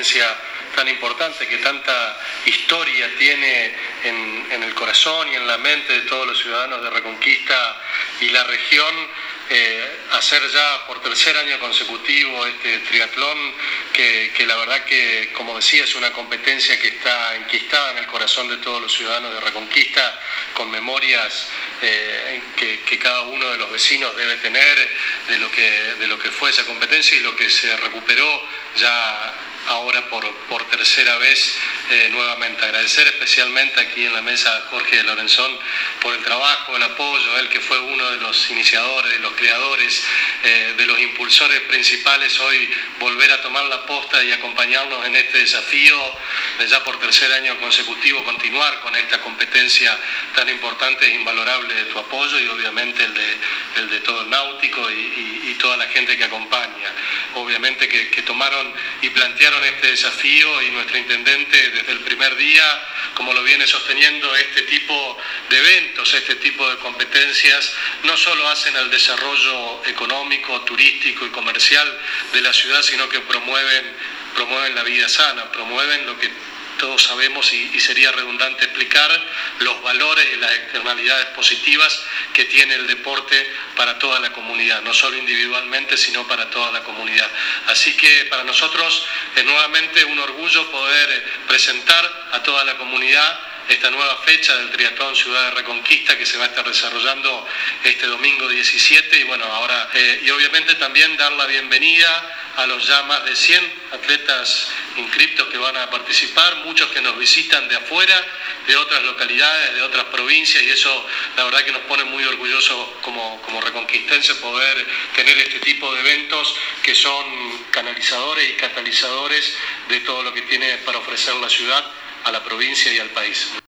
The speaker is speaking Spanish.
competencia tan importante, que tanta historia tiene en el corazón y en la mente de todos los ciudadanos de Reconquista y la región. Hacer ya por tercer año consecutivo este triatlón, que la verdad que, como decía, es una competencia que está enquistada en el corazón de todos los ciudadanos de Reconquista, con memorias que cada uno de los vecinos debe tener de lo que fue esa competencia y lo que se recuperó ya ahora por tercera vez nuevamente. Agradecer especialmente aquí en la mesa a Jorge de Lorenzón por el trabajo, el apoyo, él que fue uno de los iniciadores, de los creadores, de los impulsores principales, hoy volver a tomar la posta y acompañarnos en este desafío de ya por tercer año consecutivo continuar con esta competencia tan importante e invalorable de tu apoyo y obviamente el de todo el náutico y toda la gente que acompaña. Obviamente que tomaron y plantearon este desafío y nuestro intendente desde el primer día, como lo viene sosteniendo, este tipo de eventos, este tipo de competencias, no solo hacen al desarrollo económico, turístico y comercial de la ciudad, sino que promueven la vida sana, promueven lo que todos sabemos y sería redundante explicar, los valores y las externalidades positivas que tiene el deporte para toda la comunidad, no solo individualmente, sino para toda la comunidad. Así que para nosotros es nuevamente un orgullo poder presentar a toda la comunidad esta nueva fecha del Triatlón Ciudad de Reconquista que se va a estar desarrollando este domingo 17 y bueno, ahora y obviamente también dar la bienvenida a los ya más de 100 atletas inscriptos que van a participar, muchos que nos visitan de afuera, de otras localidades, de otras provincias, y eso la verdad que nos pone muy orgullosos como reconquistenses poder tener este tipo de eventos que son canalizadores y catalizadores de todo lo que tiene para ofrecer la ciudad a la provincia y al país.